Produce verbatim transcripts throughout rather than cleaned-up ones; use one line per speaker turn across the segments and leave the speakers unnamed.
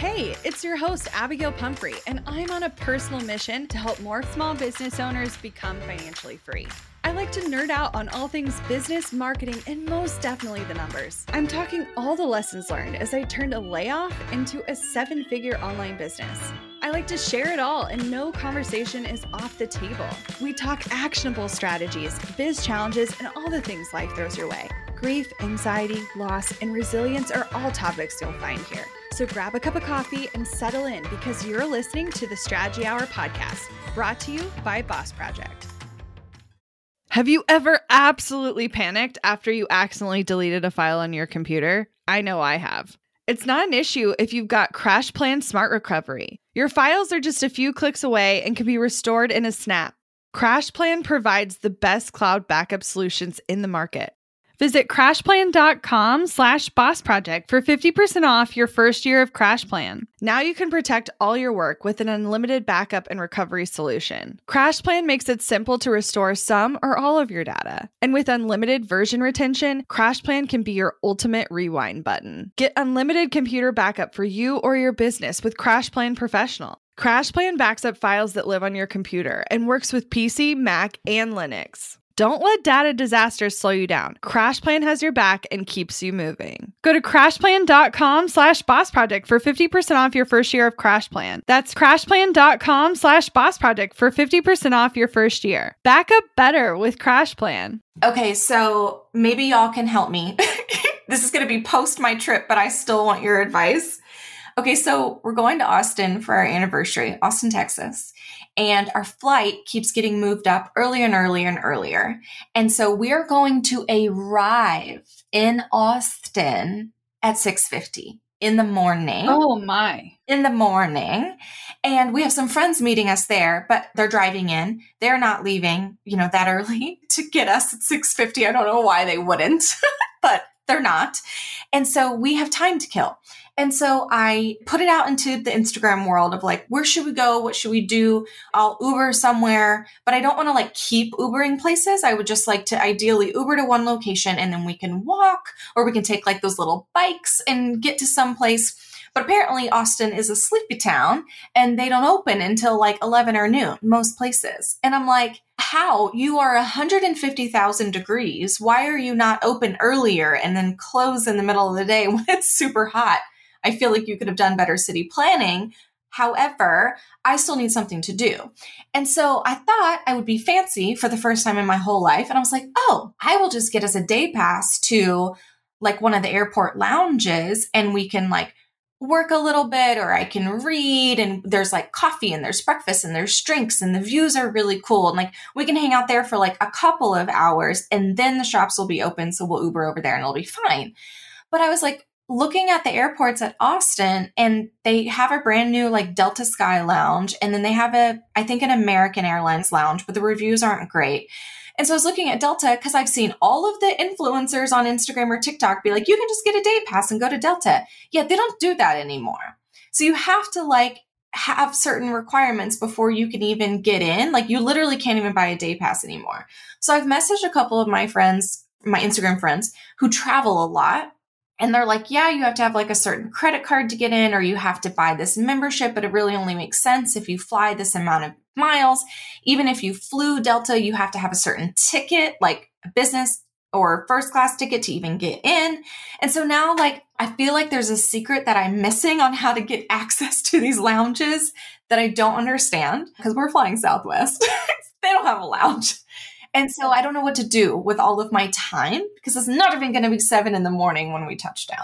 Hey, it's your host, Abigail Pumphrey, and I'm on a personal mission to help more small business owners become financially free. I like to nerd out on all things business, marketing, and most definitely the numbers. I'm talking all the lessons learned as I turned a layoff into a seven-figure online business. I like to share it all, and no conversation is off the table. We talk actionable strategies, biz challenges, and all the things life throws your way. Grief, anxiety, loss, and resilience are all topics you'll find here. So grab a cup of coffee and settle in because you're listening to the Strategy Hour podcast, brought to you by Boss Project. Have you ever absolutely panicked after you accidentally deleted a file on your computer? I know I have. It's not an issue if you've got CrashPlan Smart Recovery. Your files are just a few clicks away and can be restored in a snap. CrashPlan provides the best cloud backup solutions in the market. Visit crashplan.com slash boss project for fifty percent off your first year of CrashPlan. Now you can protect all your work with an unlimited backup and recovery solution. CrashPlan makes it simple to restore some or all of your data. And with unlimited version retention, CrashPlan can be your ultimate rewind button. Get unlimited computer backup for you or your business with CrashPlan Professional. CrashPlan backs up files that live on your computer and works with P C, Mac, and Linux. Don't let data disasters slow you down. CrashPlan has your back and keeps you moving. Go to crashplan.com slash boss project for fifty percent off your first year of CrashPlan. That's crashplan.com slash boss project for fifty percent off your first year. Back up better with CrashPlan.
Okay, so maybe y'all can help me. This is going to be post my trip, but I still want your advice. Okay, so we're going to Austin for our anniversary, Austin, Texas. And our flight keeps getting moved up earlier and earlier and earlier. And so we're going to arrive in Austin at six fifty in the morning.
Oh my.
In the morning. And we have some friends meeting us there, but they're driving in. They're not leaving, you know, that early to get us at six fifty. I don't know why they wouldn't, but they're not. And so we have time to kill. And so I put it out into the Instagram world of like, where should we go? What should we do? I'll Uber somewhere, but I don't want to like keep Ubering places. I would just like to ideally Uber to one location and then we can walk, or we can take like those little bikes and get to some place. But apparently Austin is a sleepy town and they don't open until like eleven or noon, most places. And I'm like, how? You are one hundred fifty thousand degrees. Why are you not open earlier and then close in the middle of the day when it's super hot? I feel like you could have done better city planning. However, I still need something to do. And so I thought I would be fancy for the first time in my whole life. And I was like, oh, I will just get us a day pass to like one of the airport lounges and we can like work a little bit, or I can read, and there's like coffee and there's breakfast and there's drinks and the views are really cool. And like we can hang out there for like a couple of hours and then the shops will be open. So we'll Uber over there and it'll be fine. But I was like, looking at the airports at Austin, and they have a brand new like Delta Sky lounge. And then they have a, I think an American Airlines lounge, but the reviews aren't great. And so I was looking at Delta because I've seen all of the influencers on Instagram or TikTok be like, you can just get a day pass and go to Delta. Yeah, they don't do that anymore. So you have to like have certain requirements before you can even get in. Like you literally can't even buy a day pass anymore. So I've messaged a couple of my friends, my Instagram friends who travel a lot. And they're like, yeah, you have to have like a certain credit card to get in, or you have to buy this membership, but it really only makes sense if you fly this amount of miles. Even if you flew Delta, you have to have a certain ticket, like a business or first class ticket to even get in. And so now like, I feel like there's a secret that I'm missing on how to get access to these lounges that I don't understand because we're flying Southwest. They don't have a lounge. And so I don't know what to do with all of my time because it's not even going to be seven in the morning when we touch down.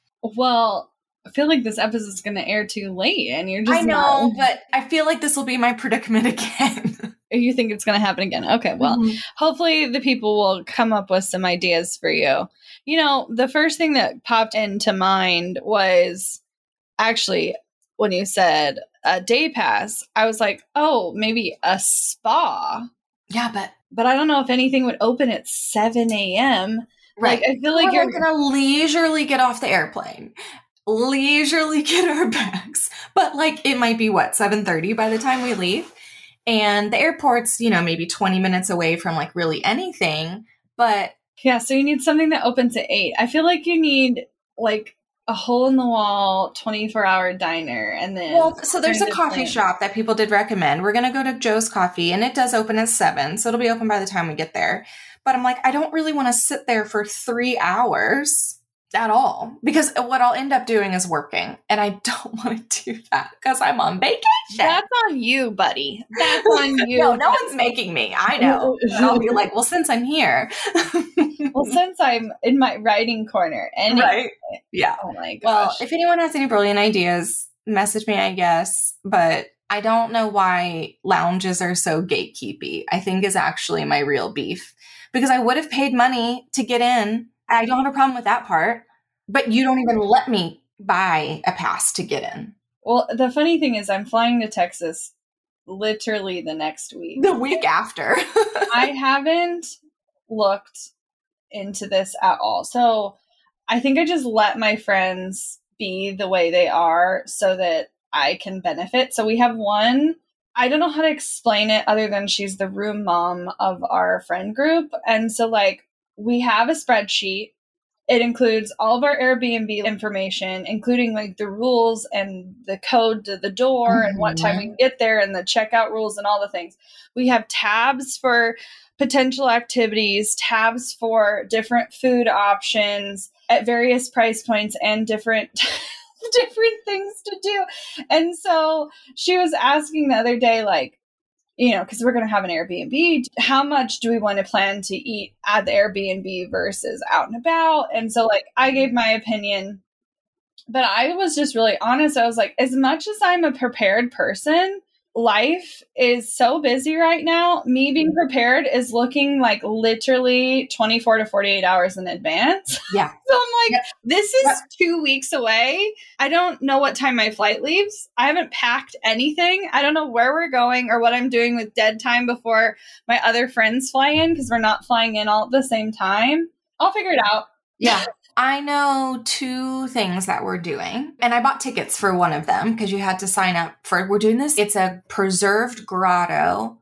Well, I feel like this episode is going to air too late and you're just
I know,
not...
but I feel like this will be my predicament again.
You think it's going to happen again? Okay, well, mm-hmm. Hopefully the people will come up with some ideas for you. You know, the first thing that popped into mind was actually when you said a day pass, I was like, oh, maybe a spa.
Yeah, but...
But I don't know if anything would open at seven a.m.
Right.
Like, I feel like
We're
you're
going to leisurely get off the airplane, leisurely get our bags. But like, it might be what, seven thirty by the time we leave. And the airport's, you know, maybe twenty minutes away from like really anything. But
yeah, so you need something that opens at eight. I feel like you need like a hole in the wall twenty-four hour diner. And then,
well, so there's a coffee
plan.
shop that people did recommend. We're going to go to Joe's Coffee, and it does open at seven. So it'll be open by the time we get there. But I'm like, I don't really want to sit there for three hours at all, because what I'll end up doing is working, and I don't want to do that because I'm on vacation.
That's on you, buddy. That's on you.
No, no one's making me. I know. And I'll be like, well, since I'm here.
Well, since I'm in my writing corner. Anyway.
Right. Yeah.
Oh my gosh.
Well, if anyone has any brilliant ideas, message me, I guess. But I don't know why lounges are so gatekeepy, I think is actually my real beef. Because I would have paid money to get in. I don't have a problem with that part. But you don't even let me buy a pass to get in.
Well, the funny thing is I'm flying to Texas literally the next week.
The week after.
I haven't looked into this at all. So I think I just let my friends be the way they are so that I can benefit. So we have one, I don't know how to explain it other than she's the room mom of our friend group. And so like we have a spreadsheet. It includes all of our Airbnb information, including like the rules and the code to the door mm-hmm. and what time we can get there and the checkout rules and all the things. We have tabs for potential activities, tabs for different food options at various price points and different different things to do. And so she was asking the other day, like, you know, because we're going to have an Airbnb, how much do we want to plan to eat at the Airbnb versus out and about? And so, like, I gave my opinion, but I was just really honest. I was like, as much as I'm a prepared person, life is so busy right now. Me being prepared is looking like literally twenty-four to forty-eight hours in advance.
Yeah.
So I'm like,
yep.
this is
yep.
two weeks away. I don't know what time my flight leaves. I haven't packed anything. I don't know where we're going or what I'm doing with dead time before my other friends fly in because we're not flying in all at the same time. I'll figure it out.
Yeah. I know two things that we're doing, and I bought tickets for one of them because you had to sign up for, we're doing this. It's a preserved grotto,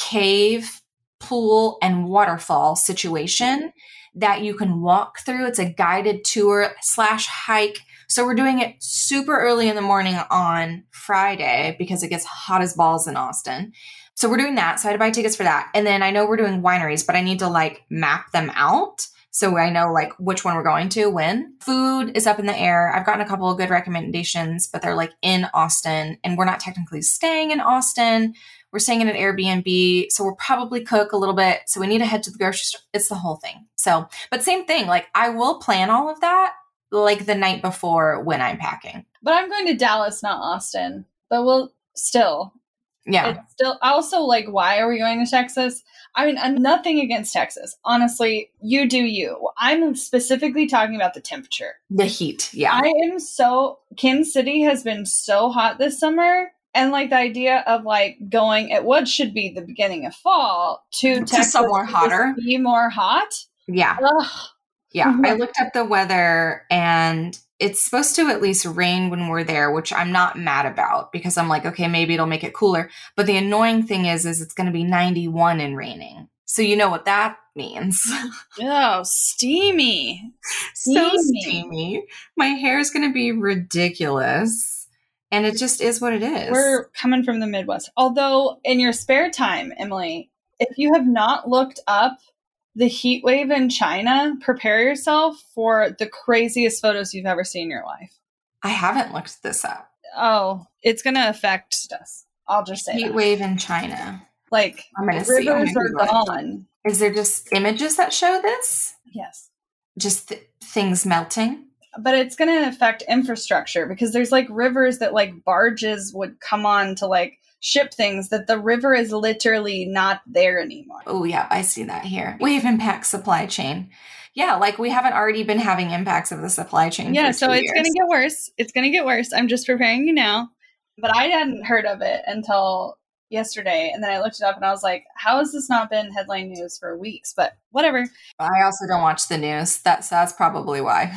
cave, pool, and waterfall situation that you can walk through. It's a guided tour slash hike. So we're doing it super early in the morning on Friday because it gets hot as balls in Austin. So we're doing that. So I had to buy tickets for that. And then I know we're doing wineries, but I need to like map them out. So I know like which one we're going to when. Food is up in the air. I've gotten a couple of good recommendations, but they're like in Austin, and we're not technically staying in Austin. We're staying in an Airbnb. So we'll probably cook a little bit. So we need to head to the grocery store. It's the whole thing. So, but same thing, like I will plan all of that like the night before when I'm packing.
But I'm going to Dallas, not Austin, but we'll still.
Yeah.
It's still also like, why are we going to Texas? I mean, I'm nothing against Texas. Honestly, you do you. I'm specifically talking about the temperature.
The heat. Yeah.
I am so, Kansas City has been so hot this summer. And like the idea of like going at what should be the beginning of fall to, to Texas
somewhere hotter,
be more hot.
Yeah.
Ugh.
Yeah. I looked up the weather and it's supposed to at least rain when we're there, which I'm not mad about because I'm like, okay, maybe it'll make it cooler. But the annoying thing is, is it's going to be ninety-one and raining. So you know what that means.
Oh, steamy.
So steamy. My hair is going to be ridiculous. And it just is what it is.
We're coming from the Midwest. Although in your spare time, Emily, if you have not looked up the heat wave in China, prepare yourself for the craziest photos you've ever seen in your life.
I haven't looked this up.
Oh, it's going to affect us. I'll just say
heat
that.
wave in China.
Like,
I'm gonna
rivers
see. I'm
are gone.
Is there just images that show this?
Yes.
Just th- things melting?
But it's going to affect infrastructure because there's like rivers that like barges would come on to like ship things that the river is literally not there anymore.
Oh, yeah, I see that here. Wave impact supply chain. Yeah, like we haven't already been having impacts of the supply chain.
Yeah,
for
so
two
it's
years.
going to get worse. It's going to get worse. I'm just preparing you now. But I hadn't heard of it until yesterday. And then I looked it up and I was like, how has this not been headline news for weeks? But whatever.
I also don't watch the news. That's, that's probably why.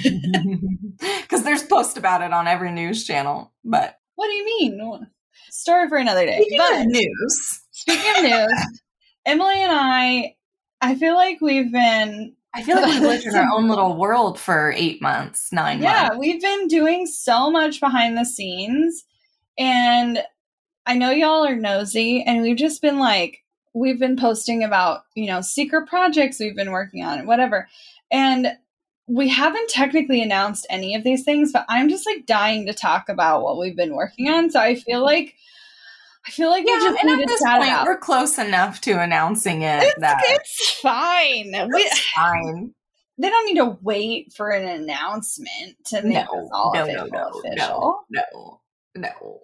Because there's posts about it on every news channel. But
what do you mean? Story for another day.
Speaking
but
of news.
Speaking of news, Emily and I, I feel like we've been
I feel like we've lived in our own little world for eight months, nine
yeah,
months.
Yeah, we've been doing so much behind the scenes. And I know y'all are nosy, and we've just been like, we've been posting about, you know, secret projects we've been working on and whatever. And we haven't technically announced any of these things, but I'm just like dying to talk about what we've been working on. So I feel like I feel like
yeah,
we just
and
need
at
to
this
chat
point,
it out.
We're close enough to announcing it.
It's,
that
it's fine.
It's
we,
fine.
They don't need to wait for an announcement to make
no,
this all
no,
official.
no, no,
official.
no, no, no.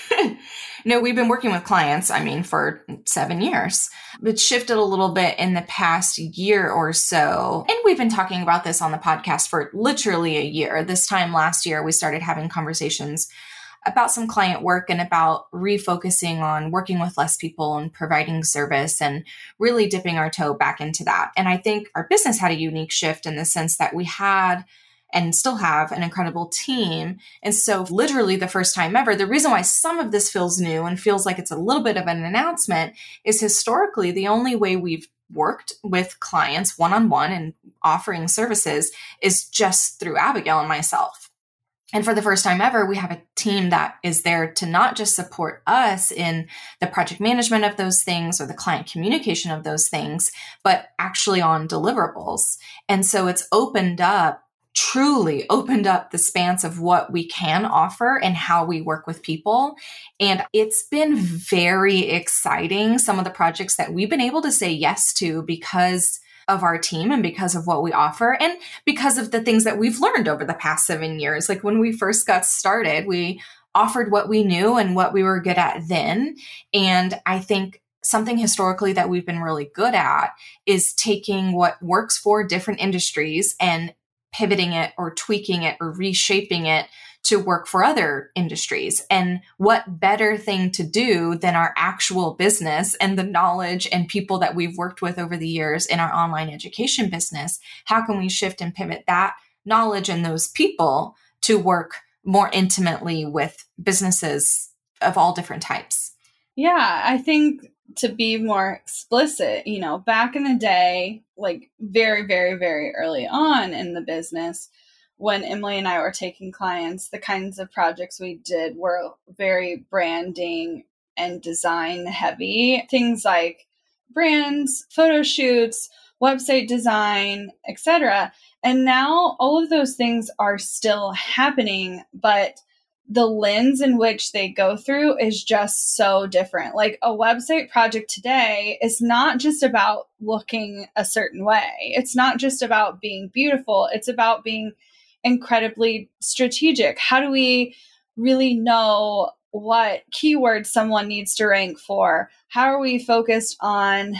No, we've been working with clients, I mean, for seven years. It shifted a little bit in the past year or so. And we've been talking about this on the podcast for literally a year. This time last year, we started having conversations about some client work and about refocusing on working with less people and providing service and really dipping our toe back into that. And I think our business had a unique shift in the sense that we had and still have an incredible team. And so literally the first time ever, the reason why some of this feels new and feels like it's a little bit of an announcement is historically the only way we've worked with clients one-on-one and offering services is just through Abigail and myself. And for the first time ever, we have a team that is there to not just support us in the project management of those things or the client communication of those things, but actually on deliverables. And so it's opened up truly opened up the spans of what we can offer and how we work with people. And it's been very exciting, some of the projects that we've been able to say yes to because of our team and because of what we offer and because of the things that we've learned over the past seven years. Like when we first got started, we offered what we knew and what we were good at then. And I think something historically that we've been really good at is taking what works for different industries and pivoting it or tweaking it or reshaping it to work for other industries. And what better thing to do than our actual business and the knowledge and people that we've worked with over the years in our online education business? How can we shift and pivot that knowledge and those people to work more intimately with businesses of all different types?
Yeah, I think to be more explicit, you know, back in the day, like very, very, very early on in the business, when Emily and I were taking clients, the kinds of projects we did were very branding and design heavy. Things like brands, photo shoots, website design, et cetera. And now all of those things are still happening, but the lens in which they go through is just so different. Like a website project today is not just about looking a certain way. It's not just about being beautiful. It's about being incredibly strategic. How do we really know what keywords someone needs to rank for? How are we focused on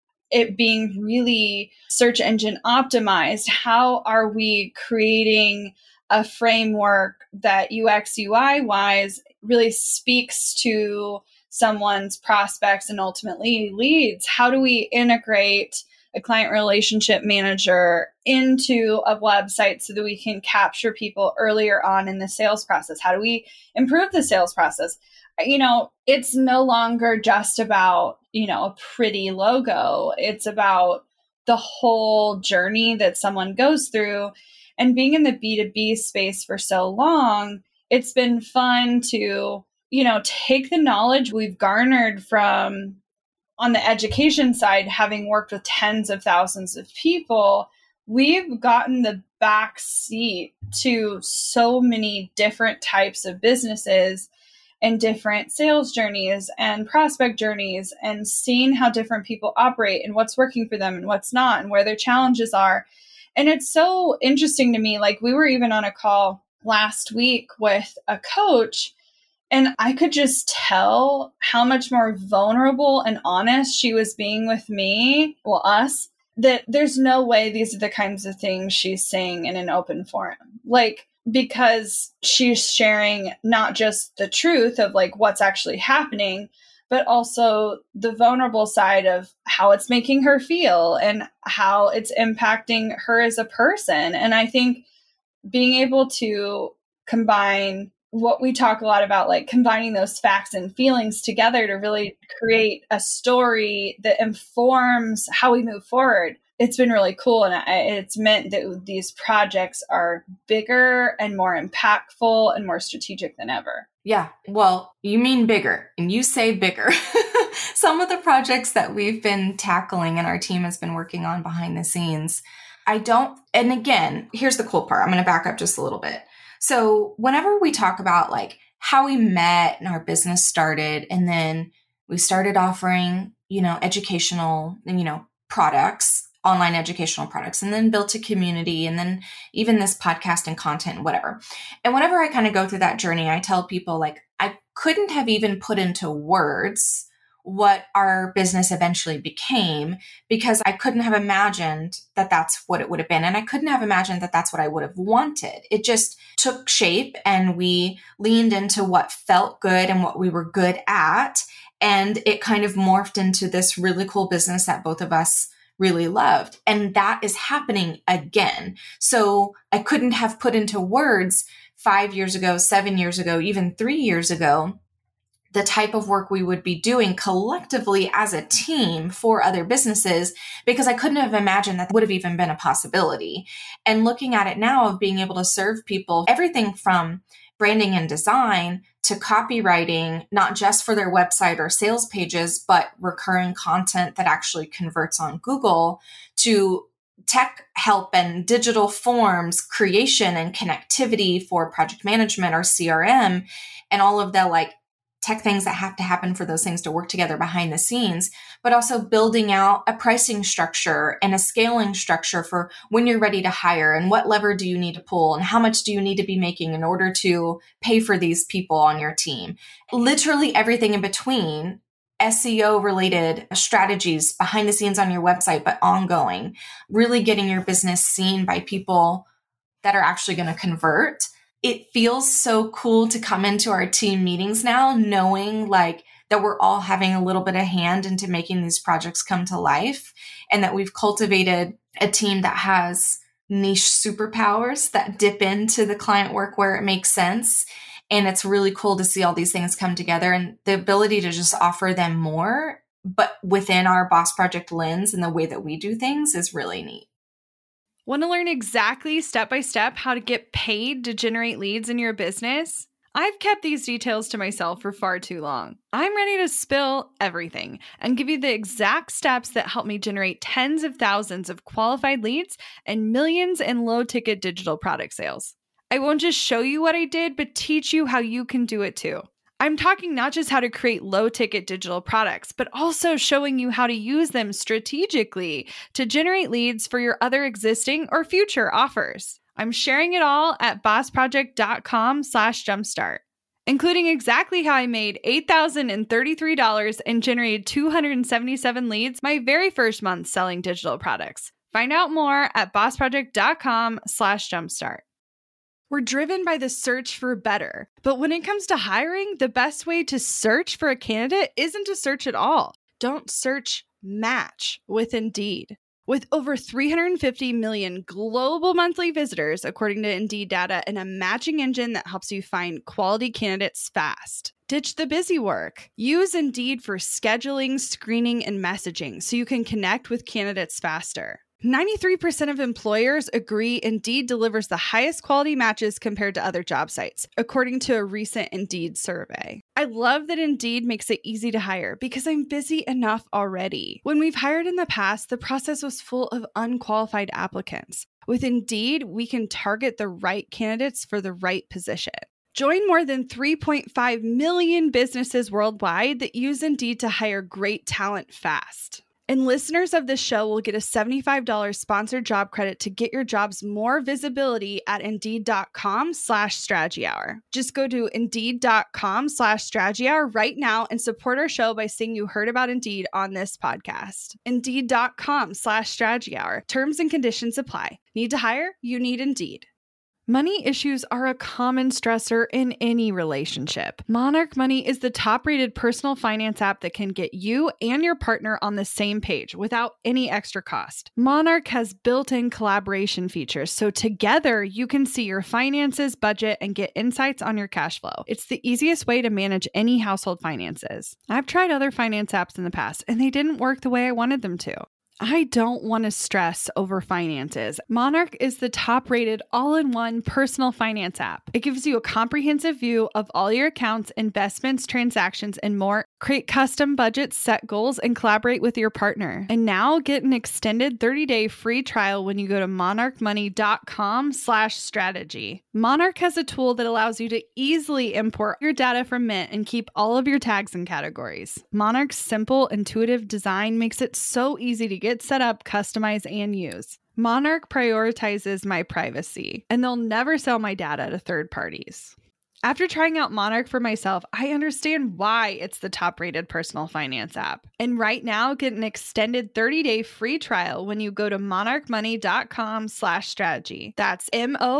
it being really search engine optimized? How are we creating a framework that U X U I wise really speaks to someone's prospects and ultimately leads? How do we integrate a client relationship manager into a website so that we can capture people earlier on in the sales process? How do we improve the sales process? You know, it's no longer just about, you know, a pretty logo. It's about the whole journey that someone goes through. And being in the B two B space for so long, it's been fun to, you know, take the knowledge we've garnered from on the education side, having worked with tens of thousands of people, we've gotten the back seat to so many different types of businesses and different sales journeys and prospect journeys, and seeing how different people operate and what's working for them and what's not and where their challenges are. And it's so interesting to me. Like we were even on a call last week with a coach, and I could just tell how much more vulnerable and honest she was being with me, well, us, that there's no way these are the kinds of things she's saying in an open forum. Like, because she's sharing not just the truth of like what's actually happening, but also the vulnerable side of how it's making her feel and how it's impacting her as a person. And I think being able to combine what we talk a lot about, like combining those facts and feelings together to really create a story that informs how we move forward. it's been really cool. And I, it's meant that these projects are bigger and more impactful and more strategic than ever.
Yeah. Well, you mean bigger, and you say bigger. Some of the projects that we've been tackling and our team has been working on behind the scenes, I don't, and again, here's the cool part. I'm going to back up just a little bit. So whenever we talk about like how we met and our business started, and then we started offering, you know, educational, you know, products, online educational products, and then built a community, and then even this podcast and content and whatever. And whenever I kind of go through that journey, I tell people like, I couldn't have even put into words what our business eventually became, because I couldn't have imagined that that's what it would have been. And I couldn't have imagined that that's what I would have wanted. It just took shape, and we leaned into what felt good and what we were good at. And it kind of morphed into this really cool business that both of us really loved. And that is happening again. So I couldn't have put into words five years ago, seven years ago, even three years ago, the type of work we would be doing collectively as a team for other businesses, because I couldn't have imagined that would have even been a possibility. And looking at it now of being able to serve people, everything from branding and design to copywriting, not just for their website or sales pages, but recurring content that actually converts on Google, to tech help and digital forms creation and connectivity for project management or C R M, and all of the like tech things that have to happen for those things to work together behind the scenes, but also building out a pricing structure and a scaling structure for when you're ready to hire, and what lever do you need to pull, and how much do you need to be making in order to pay for these people on your team. Literally everything in between, S E O related strategies behind the scenes on your website, but ongoing, really getting your business seen by people that are actually going to convert. It feels so cool to come into our team meetings now, knowing like that we're all having a little bit of hand into making these projects come to life, and that we've cultivated a team that has niche superpowers that dip into the client work where it makes sense. And it's really cool to see all these things come together, and the ability to just offer them more, but within our Boss Project lens and the way that we do things is really neat.
Want to learn exactly step by step how to get paid to generate leads in your business? I've kept these details to myself for far too long. I'm ready to spill everything and give you the exact steps that help me generate tens of thousands of qualified leads and millions in low-ticket digital product sales. I won't just show you what I did, but teach you how you can do it too. I'm talking not just how to create low-ticket digital products, but also showing you how to use them strategically to generate leads for your other existing or future offers. I'm sharing it all at bossproject.com slash jumpstart, including exactly how I made eight thousand thirty-three dollars and generated two hundred seventy-seven leads my very first month selling digital products. Find out more at bossproject.com slash jumpstart. We're driven by the search for better. But when it comes to hiring, the best way to search for a candidate isn't to search at all. Don't search, match with Indeed. With over three hundred fifty million global monthly visitors, according to Indeed data, and a matching engine that helps you find quality candidates fast. Ditch the busy work. Use Indeed for scheduling, screening, and messaging so you can connect with candidates faster. ninety-three percent of employers agree Indeed delivers the highest quality matches compared to other job sites, according to a recent Indeed survey. I love that Indeed makes it easy to hire because I'm busy enough already. When we've hired in the past, the process was full of unqualified applicants. With Indeed, we can target the right candidates for the right position. Join more than three point five million businesses worldwide that use Indeed to hire great talent fast. And listeners of this show will get a seventy-five dollars sponsored job credit to get your jobs more visibility at Indeed.com slash strategy hour. Just go to Indeed.com slash strategy hour right now and support our show by saying you heard about Indeed on this podcast. Indeed.com slash strategy hour. Terms and conditions apply. Need to hire? You need Indeed. Money issues are a common stressor in any relationship. Monarch Money is the top-rated personal finance app that can get you and your partner on the same page without any extra cost. Monarch has built-in collaboration features, so together you can see your finances, budget, and get insights on your cash flow. It's the easiest way to manage any household finances. I've tried other finance apps in the past, and they didn't work the way I wanted them to. I don't want to stress over finances. Monarch is the top rated all-in-one personal finance app. It gives you a comprehensive view of all your accounts, investments, transactions, and more. Create custom budgets, set goals, and collaborate with your partner. And now get an extended thirty-day free trial when you go to monarchmoney.com slash strategy. Monarch has a tool that allows you to easily import your data from Mint and keep all of your tags and categories. Monarch's simple, intuitive design makes it so easy to get Get set up, customize, and use. Monarch prioritizes my privacy, and they'll never sell my data to third parties. After trying out Monarch for myself, I understand why it's the top-rated personal finance app. And right now, get an extended thirty-day free trial when you go to monarchmoney.com slash strategy. That's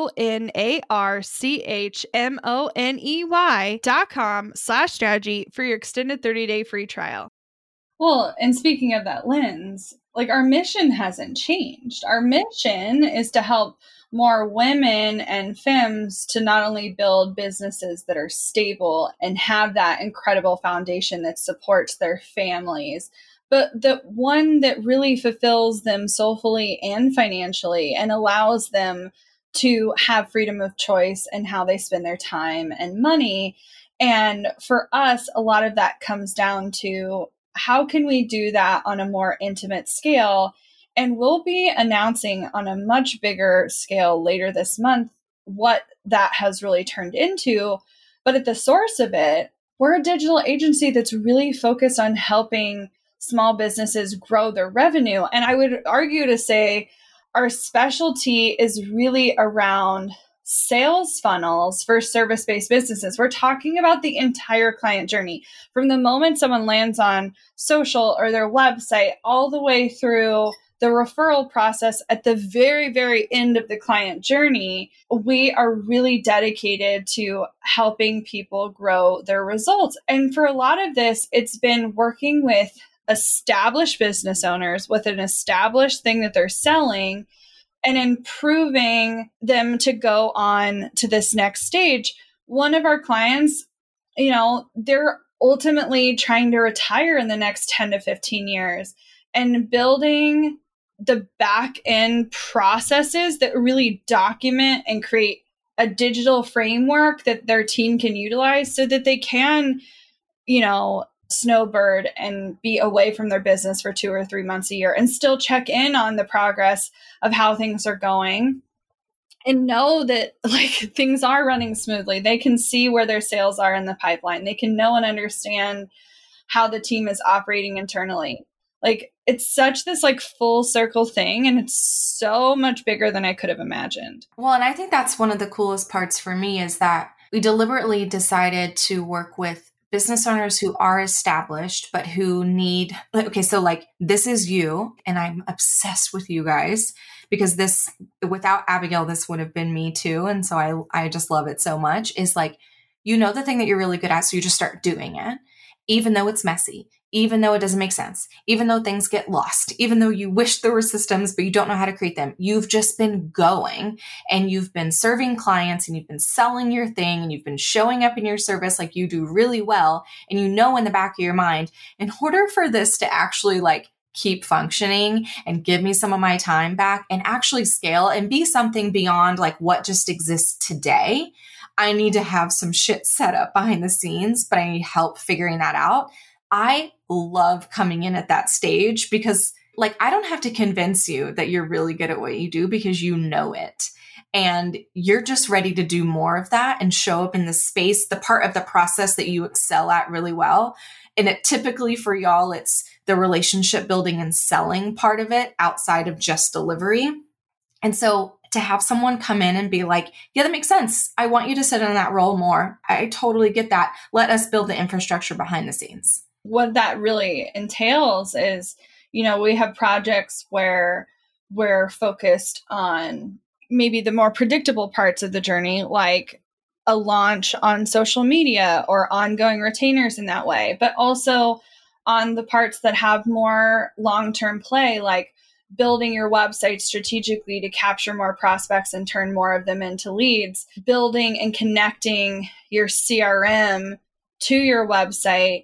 M-O-N-A-R-C-H-M-O-N-E-Y dot com slash strategy for your extended thirty-day free trial. Well, and speaking of that lens, like our mission hasn't changed. Our mission is to help more women and femmes to not only build businesses that are stable and have that incredible foundation that supports their families, but the one that really fulfills them soulfully and financially and allows them to have freedom of choice in how they spend their time and money. And for us, a lot of that comes down to how can we do that on a more intimate scale? And we'll be announcing on a much bigger scale later this month what that has really turned into. But at the source of it, we're a digital agency that's really focused on helping small businesses grow their revenue. And I would argue to say our specialty is really around sales funnels for service-based businesses. We're talking about the entire client journey from the moment someone lands on social or their website all the way through the referral process at the very, very end of the client journey. We are really dedicated to helping people grow their results. And for a lot of this, it's been working with established business owners with an established thing that they're selling and improving them to go on to this next stage. One of our clients, you know, they're ultimately trying to retire in the next ten to fifteen years and building the back end processes that really document and create a digital framework that their team can utilize so that they can, you know, snowbird and be away from their business for two or three months a year and still check in on the progress of how things are going and know that like things are running smoothly. They can see where their sales are in the pipeline. They can know and understand how the team is operating internally. Like it's such this like full circle thing, and it's so much bigger than I could have imagined.
Well, and I think that's one of the coolest parts for me is that we deliberately decided to work with business owners who are established, but who need, okay, so like this is you, and I'm obsessed with you guys because this, without Abigail, this would have been me too. And so I, I just love it so much is like, you know, the thing that you're really good at. So you just start doing it, even though it's messy, even though it doesn't make sense, even though things get lost, even though you wish there were systems, but you don't know how to create them. You've just been going and you've been serving clients and you've been selling your thing and you've been showing up in your service like you do really well. And you know in the back of your mind, in order for this to actually like keep functioning and give me some of my time back and actually scale and be something beyond like what just exists today, I need to have some shit set up behind the scenes, but I need help figuring that out. I love coming in at that stage because like, I don't have to convince you that you're really good at what you do because you know it. And you're just ready to do more of that and show up in the space, the part of the process that you excel at really well. And it typically for y'all, it's the relationship building and selling part of it outside of just delivery. And so to have someone come in and be like, yeah, that makes sense. I want you to sit in that role more. I totally get that. Let us build the infrastructure behind the scenes.
What that really entails is, you know, we have projects where we're focused on maybe the more predictable parts of the journey, like a launch on social media or ongoing retainers in that way, but also on the parts that have more long-term play, like building your website strategically to capture more prospects and turn more of them into leads, building and connecting your C R M to your website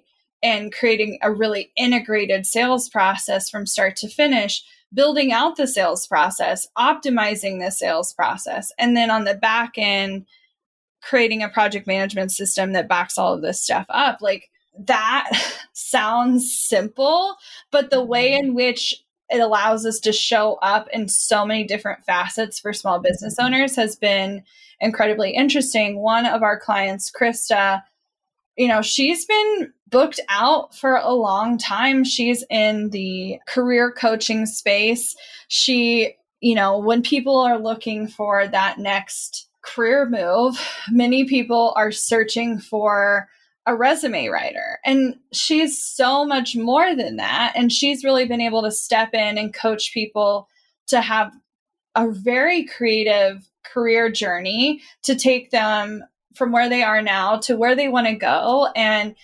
and creating a really integrated sales process from start to finish, building out the sales process, optimizing the sales process, and then on the back end, creating a project management system that backs all of this stuff up. Like, that sounds simple, but the way in which it allows us to show up in so many different facets for small business owners has been incredibly interesting. One of our clients, Krista, you know, she's been booked out for a long time. She's in the career coaching space. She, you know, when people are looking for that next career move, many people are searching for a resume writer. And she's so much more than that. And she's really been able to step in and coach people to have a very creative career journey to take them from where they are now to where they want to go. And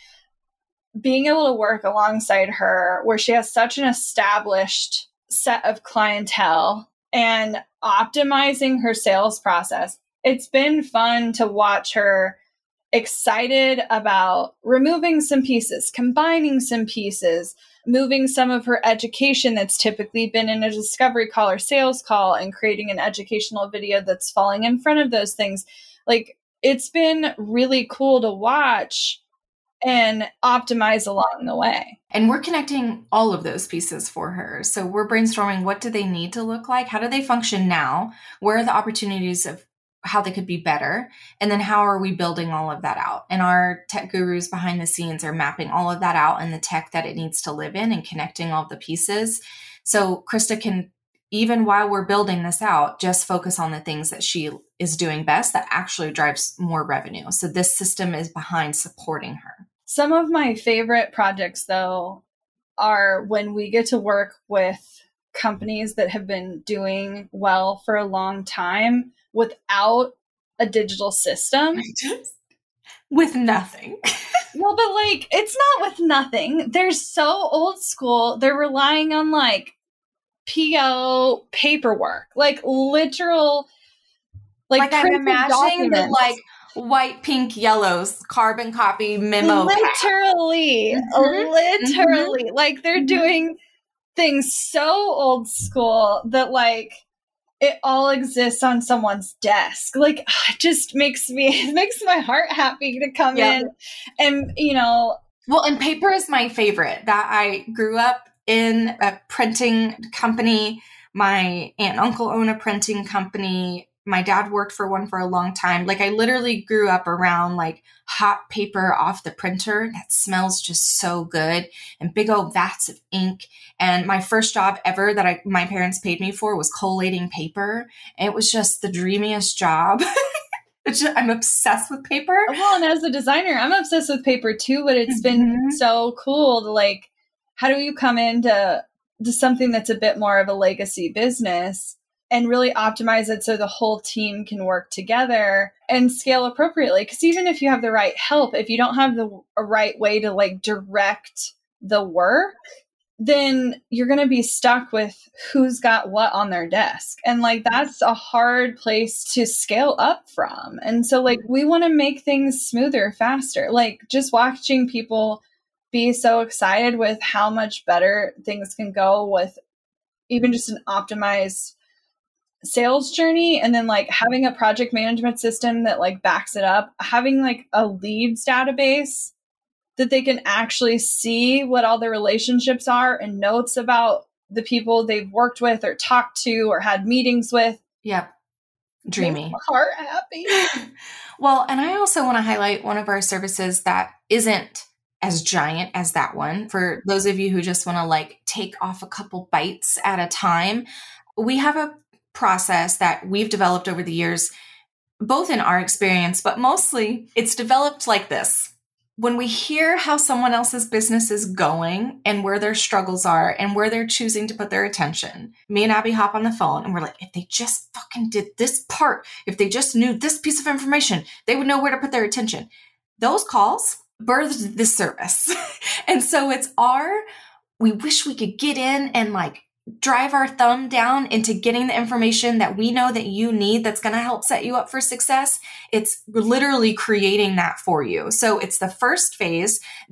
being able to work alongside her, where she has such an established set of clientele and optimizing her sales process, it's been fun to watch her excited about removing some pieces, combining some pieces, moving some of her education that's typically been in a discovery call or sales call and creating an educational video that's falling in front of those things. Like, it's been really cool to watch and optimize along the way.
And we're connecting all of those pieces for her. So we're brainstorming, what do they need to look like? How do they function now? Where are the opportunities of how they could be better? And then how are we building all of that out? And our tech gurus behind the scenes are mapping all of that out and the tech that it needs to live in and connecting all the pieces. So Krista can, even while we're building this out, just focus on the things that she is doing best that actually drives more revenue. So this system is behind supporting her.
Some of my favorite projects, though, are when we get to work with companies that have been doing well for a long time without a digital system.
With nothing.
Well, but like, it's not with nothing. They're so old school. They're relying on like P O paperwork, like literal, like,
like I'm imagining the like white, pink, yellows, carbon copy memo.
Literally,
mm-hmm.
literally,
mm-hmm.
like they're doing things so old school that like it all exists on someone's desk. Like, it just makes me, it makes my heart happy to come yep. in and, you know.
Well, and paper is my favorite. That I grew up in a printing company. My aunt and uncle own a printing company. My dad worked for one for a long time. Like, I literally grew up around like hot paper off the printer that smells just so good, and big old vats of ink. And my first job ever that I, my parents paid me for was collating paper. And it was just the dreamiest job. I'm obsessed with paper.
Well, and as a designer, I'm obsessed with paper too, but it's mm-hmm. been so cool to like, how do you come into to something that's a bit more of a legacy business and really optimize it so the whole team can work together and scale appropriately? Because even if you have the right help, if you don't have the a right way to like direct the work, then you're going to be stuck with who's got what on their desk. And like, that's a hard place to scale up from. And so like, we want to make things smoother, faster. Like, just watching people be so excited with how much better things can go with even just an optimized sales journey, and then like having a project management system that like backs it up, having like a leads database that they can actually see what all their relationships are and notes about the people they've worked with or talked to or had meetings with.
Yep. Dreamy.
Makes my heart happy.
Well, and I also want to highlight one of our services that isn't as giant as that one. For those of you who just want to like take off a couple bites at a time, we have a process that we've developed over the years, both in our experience, but mostly it's developed like this. When we hear how someone else's business is going and where their struggles are and where they're choosing to put their attention, me and Abby hop on the phone and we're like, if they just fucking did this part, if they just knew this piece of information, they would know where to put their attention. Those calls birthed this service. And so it's our, we wish we could get in and like drive our thumb down into getting the information that we know that you need that's going to help set you up for success. It's literally creating that for you. So it's the first phase that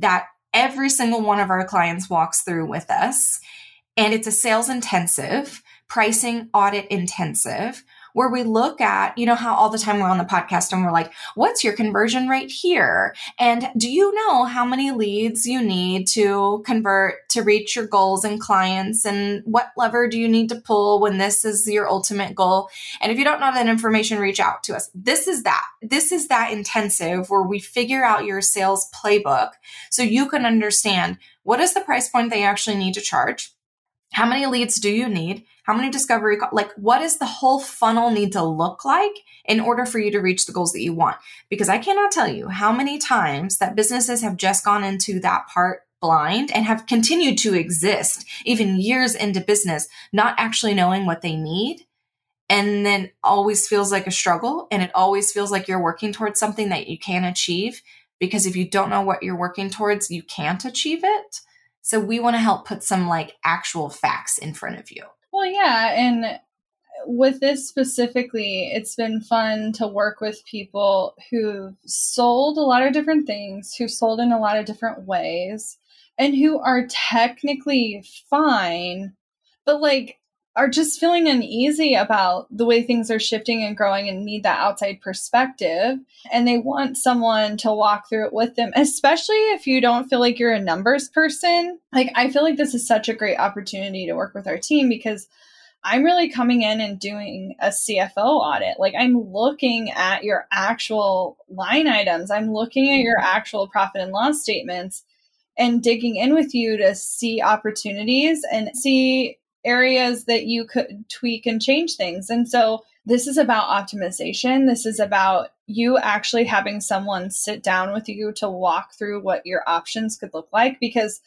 every single one of our clients walks through with us. And it's a sales intensive, pricing audit intensive, where we look at, you know, how all the time we're on the podcast and we're like, what's your conversion rate here? And do you know how many leads you need to convert to reach your goals and clients? And what lever do you need to pull when this is your ultimate goal? And if you don't know that information, reach out to us. This is that. This is that intensive where we figure out your sales playbook so you can understand what is the price point they actually need to charge. How many leads do you need? How many discovery, like what does the whole funnel need to look like in order for you to reach the goals that you want? Because I cannot tell you how many times that businesses have just gone into that part blind and have continued to exist even years into business, not actually knowing what they need. And then always feels like a struggle. And it always feels like you're working towards something that you can't achieve, because if you don't know what you're working towards, you can't achieve it. So we want to help put some like actual facts in front of you.
Well, yeah. And with this specifically, it's been fun to work with people who've sold a lot of different things, who sold in a lot of different ways, and who are technically fine, but like are just feeling uneasy about the way things are shifting and growing and need that outside perspective. And they want someone to walk through it with them, especially if you don't feel like you're a numbers person. Like, I feel like this is such a great opportunity to work with our team, because I'm really coming in and doing a C F O audit. Like, I'm looking at your actual line items. I'm looking at your actual profit and loss statements and digging in with you to see opportunities and see areas that you could tweak and change things. And so this is about optimization. This is about you actually having someone sit down with you to walk through what your options could look like. Because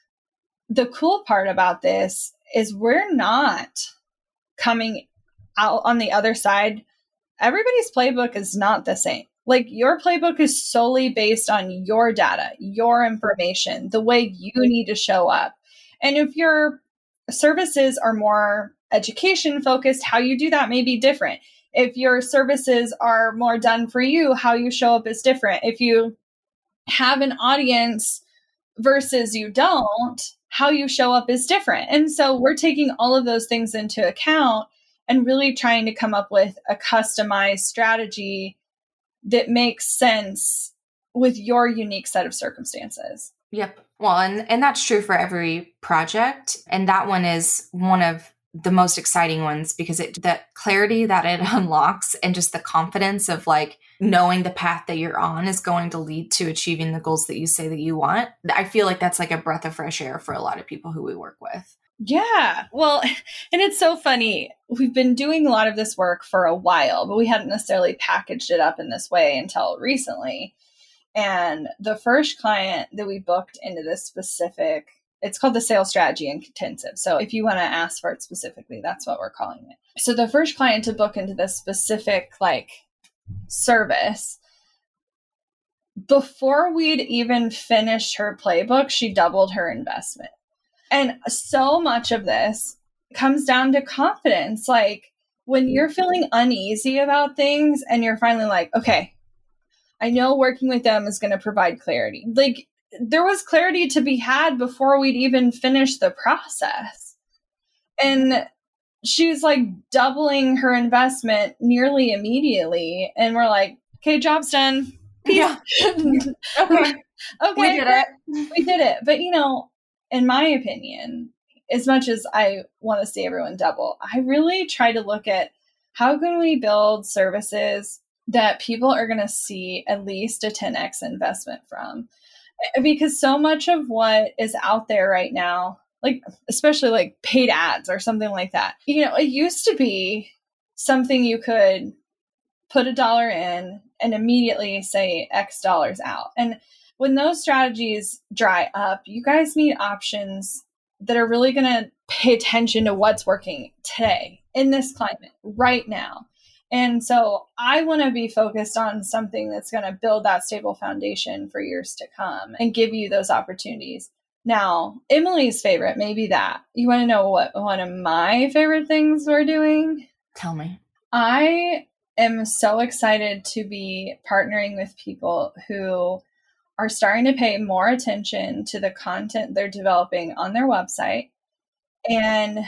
the cool part about this is we're not coming out on the other side. Everybody's playbook is not the same. Like, your playbook is solely based on your data, your information, the way you need to show up. And if your services are more education focused, how you do that may be different. If your services are more done for you, how you show up is different. If you have an audience versus you don't, how you show up is different. And so we're taking all of those things into account and really trying to come up with a customized strategy that makes sense with your unique set of circumstances.
Yep. Well, and, and that's true for every project. And that one is one of the most exciting ones, because it, the clarity that it unlocks and just the confidence of like knowing the path that you're on is going to lead to achieving the goals that you say that you want. I feel like that's like a breath of fresh air for a lot of people who we work with.
Yeah. Well, and it's so funny. We've been doing a lot of this work for a while, but we hadn't necessarily packaged it up in this way until recently. And the first client that we booked into this specific, it's called the Sales Strategy Intensive. So if you want to ask for it specifically, that's what we're calling it. So the first client to book into this specific like service, before we'd even finished her playbook, she doubled her investment. And so much of this comes down to confidence. Like, when you're feeling uneasy about things and you're finally like, okay, I know working with them is going to provide clarity. Like, there was clarity to be had before we'd even finished the process. And she's like doubling her investment nearly immediately. And we're like, okay, job's done.
Yeah.
okay.
Okay.
We
did it.
We did it. But, you know, in my opinion, as much as I want to see everyone double, I really try to look at how can we build services that people are going to see at least a ten x investment from. Because so much of what is out there right now, like especially like paid ads or something like that, you know, it used to be something you could put a dollar in and immediately say X dollars out. And when those strategies dry up, you guys need options that are really going to pay attention to what's working today in this climate right now. And so I want to be focused on something that's going to build that stable foundation for years to come and give you those opportunities. Now, Emily's favorite may be that. You want to know what one of my favorite things we're doing?
Tell me.
I am so excited to be partnering with people who are starting to pay more attention to the content they're developing on their website, and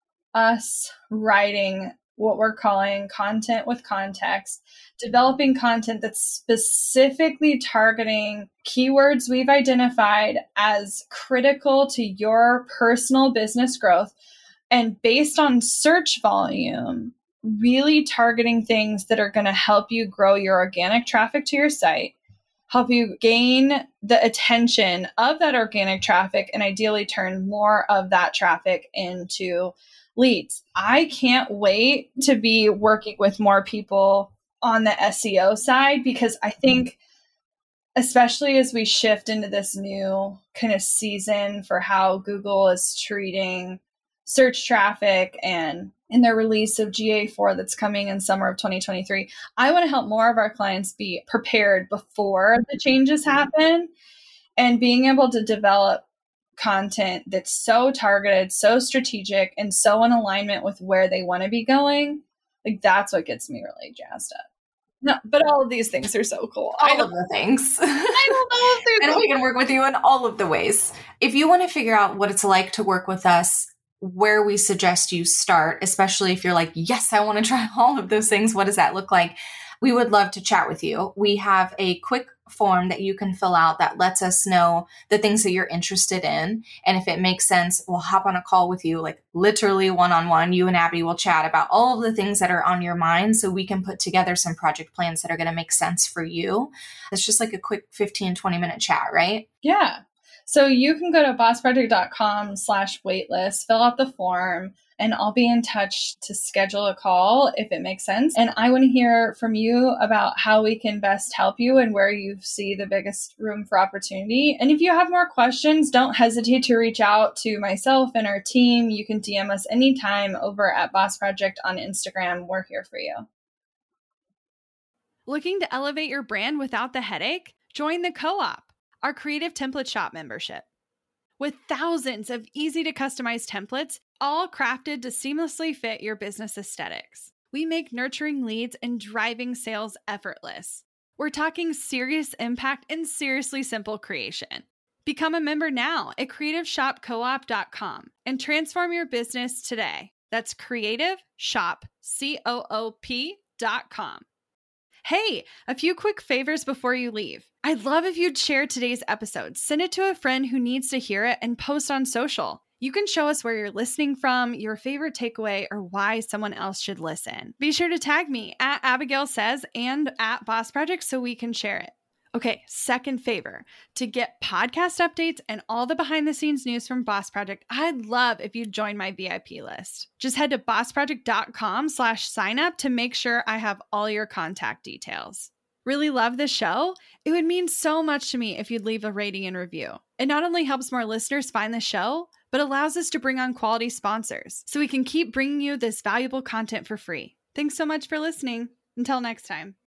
us writing what we're calling content with context, developing content that's specifically targeting keywords we've identified as critical to your personal business growth, and based on search volume, really targeting things that are going to help you grow your organic traffic to your site, help you gain the attention of that organic traffic, and ideally turn more of that traffic into leads. I can't wait to be working with more people on the S E O side, because I think, especially as we shift into this new kind of season for how Google is treating search traffic and in their release of G A four that's coming in summer of twenty twenty-three, I want to help more of our clients be prepared before the changes happen, and being able to develop content that's so targeted, so strategic, and so in alignment with where they want to be going. Like, that's what gets me really jazzed up. No, but all of these things are so cool.
All of the things.
I don't know if they're
And we can work with you in all of the ways. If you want to figure out what it's like to work with us, where we suggest you start, especially if you're like, yes, I want to try all of those things, what does that look like? We would love to chat with you. We have a quick form that you can fill out that lets us know the things that you're interested in. And if it makes sense, we'll hop on a call with you, like literally one-on-one. You and Abby will chat about all of the things that are on your mind, so we can put together some project plans that are going to make sense for you. It's just like a quick fifteen, twenty minute chat, right?
Yeah. So you can go to bossproject.com slash waitlist, fill out the form, and I'll be in touch to schedule a call if it makes sense. And I want to hear from you about how we can best help you and where you see the biggest room for opportunity. And if you have more questions, don't hesitate to reach out to myself and our team. You can D M us anytime over at Boss Project on Instagram. We're here for you. Looking to elevate your brand without the headache? Join the Co-op, our creative template shop membership. With thousands of easy to customize templates, all crafted to seamlessly fit your business aesthetics, we make nurturing leads and driving sales effortless. We're talking serious impact and seriously simple creation. Become a member now at creative shop co op dot com and transform your business today. That's creative shop coop dot com. Hey, a few quick favors before you leave. I'd love if you'd share today's episode, send it to a friend who needs to hear it, and post on social. You can show us where you're listening from, your favorite takeaway, or why someone else should listen. Be sure to tag me at Abigail Says and at Boss Project so we can share it. Okay, second favor. To get podcast updates and all the behind the scenes news from Boss Project, I'd love if you'd join my V I P list. Just head to bossproject.com slash sign up to make sure I have all your contact details. Really love the show? It would mean so much to me if you'd leave a rating and review. It not only helps more listeners find the show, but allows us to bring on quality sponsors so we can keep bringing you this valuable content for free. Thanks so much for listening. Until next time.